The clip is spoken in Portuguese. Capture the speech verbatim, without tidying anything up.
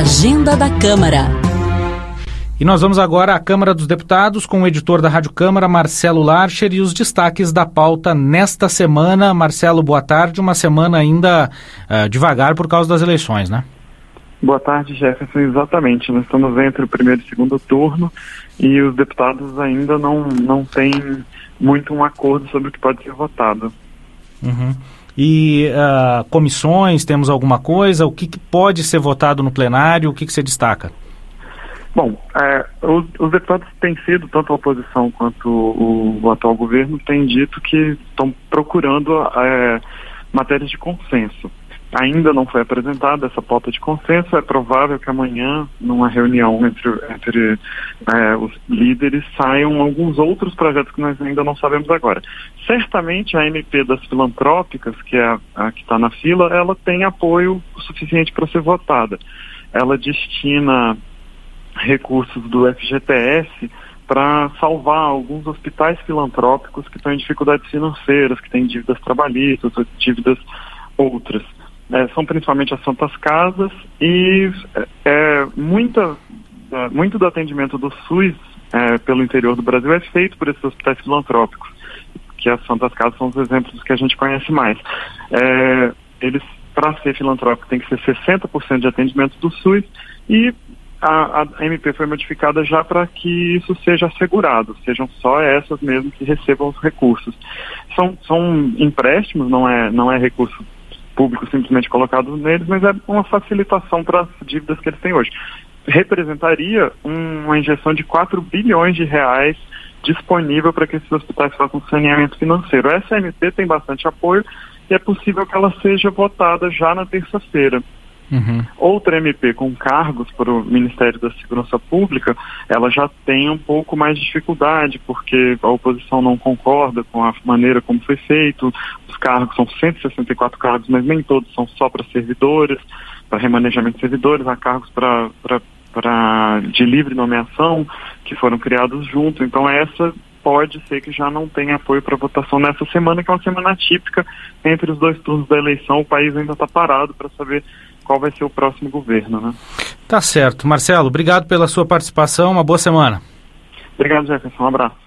Agenda da Câmara. E nós vamos agora à Câmara dos Deputados com o editor da Rádio Câmara, Marcelo Larcher, e os destaques da pauta nesta semana. Marcelo, boa tarde. Uma semana ainda uh, devagar por causa das eleições, né? Boa tarde, Jefferson. Exatamente. Nós estamos entre o primeiro e segundo turno e os deputados ainda não, não têm muito um acordo sobre o que pode ser votado. Uhum. E uh, comissões, temos alguma coisa? O que, que pode ser votado no plenário? O que, que você destaca? Bom, é, os, os deputados têm sido, tanto a oposição quanto o, o atual governo, têm dito que estão procurando é, matérias de consenso. Ainda não foi apresentada essa pauta de consenso, é provável que amanhã, numa reunião entre, entre é, os líderes, saiam alguns outros projetos que nós ainda não sabemos agora. Certamente a M P das filantrópicas, que é a, a que está na fila, ela tem apoio suficiente para ser votada. Ela destina recursos do F G T S para salvar alguns hospitais filantrópicos que estão em dificuldades financeiras, que têm dívidas trabalhistas, dívidas outras. É, são principalmente as Santas Casas e é, muita, é, muito do atendimento do SUS é, pelo interior do Brasil é feito por esses hospitais filantrópicos, que as Santas Casas são os exemplos que a gente conhece mais. É, eles, para ser filantrópico, tem que ser sessenta por cento de atendimento do SUS e A, a M P foi modificada já para que isso seja assegurado, sejam só essas mesmo que recebam os recursos. São, são empréstimos, não é, não é recurso público simplesmente colocado neles, mas é uma facilitação para as dívidas que eles têm hoje. Representaria um, uma injeção de quatro bilhões de reais disponível para que esses hospitais façam saneamento financeiro. Essa M P tem bastante apoio e é possível que ela seja votada já na terça-feira. Uhum. Outra M P com cargos para o Ministério da Segurança Pública, ela já tem um pouco mais de dificuldade, porque a oposição não concorda com a maneira como foi feito. Os cargos são cento e sessenta e quatro cargos, mas nem todos são só para servidores, para remanejamento de servidores. Há cargos para, para, para de livre nomeação que foram criados junto. Então essa pode ser que já não tenha apoio para votação nessa semana, que é uma semana atípica entre os dois turnos da eleição. O país ainda está parado para saber qual vai ser o próximo governo, né? Tá certo. Marcelo, obrigado pela sua participação. Uma boa semana. Obrigado, Jefferson. Um abraço.